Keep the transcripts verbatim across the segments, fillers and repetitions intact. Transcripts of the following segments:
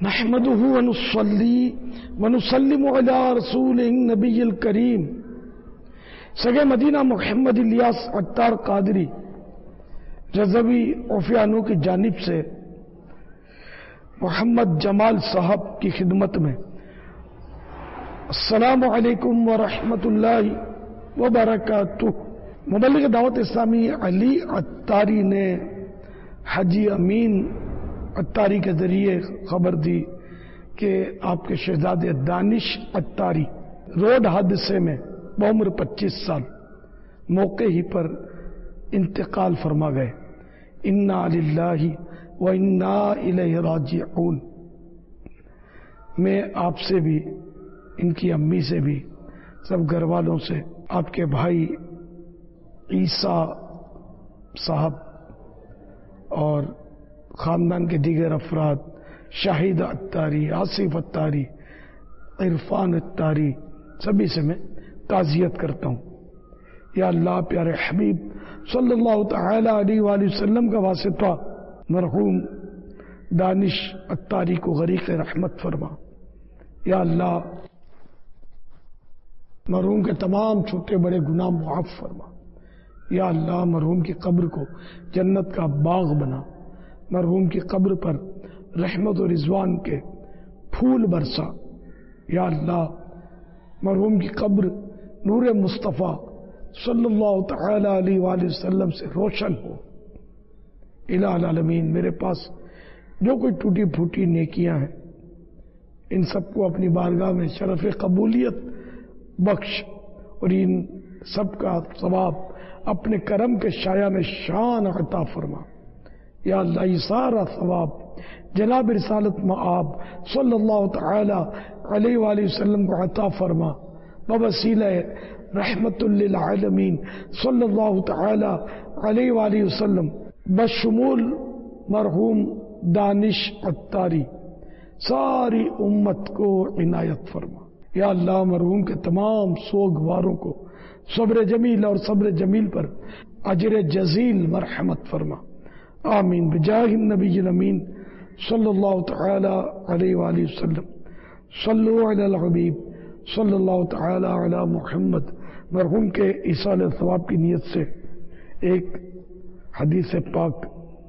نحمده ونصلي ونسلم على رسوله النبي الكريم سگے مدینہ محمد الیاس عطار قادری رضوی عفیانو کی جانب سے محمد جمال صاحب کی خدمت میں السلام علیکم ورحمۃ اللہ وبرکاتہ۔ مبلغ دعوت اسلامی علی عطاری نے حاجی امین عطاری کے ذریعے خبر دی کہ آپ کے شہزادے دانش عطاری روڈ حادثے میں بعمر پچیس سال موقع ہی پر انتقال فرما گئے۔ انا للہ و انا الیہ راجعون۔ میں آپ سے بھی، ان کی امی سے بھی، سب گھر والوں سے، آپ کے بھائی عیسیٰ صاحب اور خاندان کے دیگر افراد، شاہد عطاری، آصف عطاری، عرفان عطاری، سبھی سے میں تعزیت کرتا ہوں۔ یا اللہ پیارے حبیب صلی اللہ تعالی علیہ وآلہ وسلم کا واسطہ مرحوم دانش عطاری کو غریق رحمت فرما۔ یا اللہ مرحوم کے تمام چھوٹے بڑے گناہ معاف فرما۔ یا اللہ مرحوم کی قبر کو جنت کا باغ بنا، مرحوم کی قبر پر رحمت و رضوان کے پھول برسا۔ یا اللہ مرحوم کی قبر نور مصطفیٰ صلی اللہ تعالی علیہ وآلہ وسلم سے روشن ہو۔ الہ العالمین میرے پاس جو کوئی ٹوٹی پھوٹی نیکیاں ہیں ان سب کو اپنی بارگاہ میں شرف قبولیت بخش، اور ان سب کا ثواب اپنے کرم کے شایان شان عطا فرما۔ یا اللہ یہ سارا ثواب جناب رسالت مآب صلی اللہ تعالی علیہ وآلہ وسلم کو عطا فرما، بوسیلہ رحمت للعالمین صلی اللہ تعالی علیہ وآلہ وسلم، بشمول مرحوم دانش عطاری ساری امت کو عنایت فرما۔ یا اللہ مرحوم کے تمام سوگواروں کو صبر جمیل اور صبر جمیل پر اجر جزیل مرحمت فرما، آمین بجاہ النبی الامین صلی اللہ تعالی علیہ وآلہ وسلم۔ صلو علی الحبیب صلی اللہ تعالی علی محمد۔ مرحوم کے ایصال ثواب کی نیت سے ایک حدیث پاک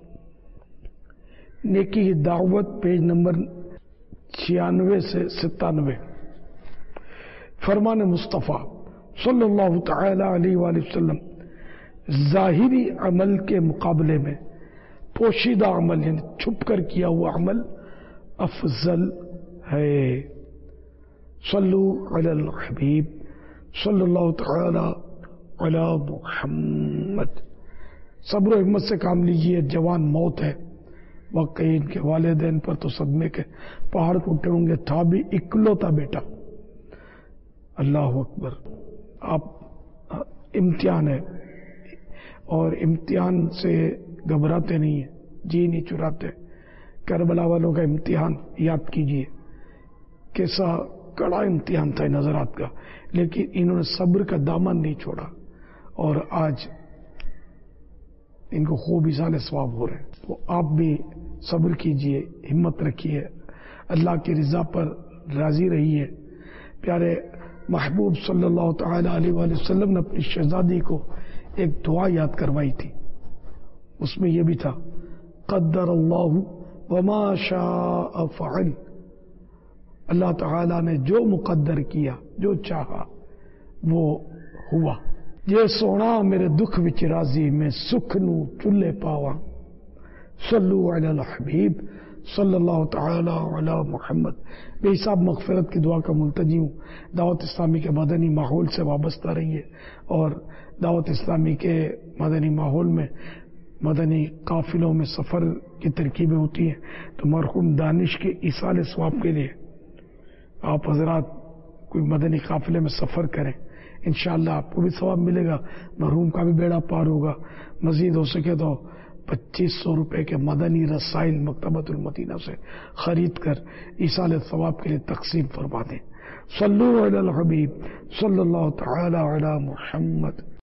نیکی کی دعوت پیج نمبر چھیانوے سے ستانوے۔ فرمان مصطفیٰ صلی اللہ تعالی علیہ وآلہ وسلم ظاہری عمل کے مقابلے میں پوشیدہ عمل یعنی چھپ کر کیا ہوا عمل افضل ہے۔ صلو علی الحبیب صلی اللہ تعالی علی محمد۔ صبر و ہمت سے کام لیجیے، جوان موت ہے، واقعی ان کے والدین پر تو صدمے کے پہاڑ ٹوٹے ہوں گے، تھا بھی اکلوتا بیٹا۔ اللہ اکبر۔ آپ امتحان ہے اور امتحان سے گھبراتے نہیں ہیں، جی نہیں چراتے۔ کربلا والوں کا امتحان یاد کیجئے، کیسا کڑا امتحان تھا نظرات کا، لیکن انہوں نے صبر کا دامن نہیں چھوڑا اور آج ان کو خوب ایصال ثواب ہو رہے ہیں۔ تو آپ بھی صبر کیجئے، ہمت رکھیے، اللہ کی رضا پر راضی رہیے۔ پیارے محبوب صلی اللہ تعالی علیہ وآلہ وسلم نے اپنی شہزادی کو ایک دعا یاد کروائی تھی، اس میں یہ بھی تھا قدر اللہ وما شاء فعل۔ اللہ تعالی نے جو مقدر کیا، جو چاہا وہ ہوا۔ یہ سونا میرے دکھ وچ راضی، میں سکھ نو چلے پاوا۔ صلو علی الحبیب صلی اللہ تعالی علی محمد۔ بے حساب مغفرت کی دعا کا ملتجی ہوں۔ دعوت اسلامی کے مدنی ماحول سے وابستہ رہیے، اور دعوت اسلامی کے مدنی ماحول میں مدنی قافلوں میں سفر کی ترکیبیں ہوتی ہیں، تو مرحوم دانش کے ایصال ثواب کے لیے آپ حضرات کوئی مدنی قافلے میں سفر کریں، انشاءاللہ آپ کو بھی ثواب ملے گا، مرحوم کا بھی بیڑا پار ہوگا۔ مزید ہو سکے تو پچیس سو روپے کے مدنی رسائل مکتبۃ المدینہ سے خرید کر ایصال ثواب کے لیے تقسیم فرما دیں۔ صلو علی الحبیب صلی اللہ تعالی علی محمد۔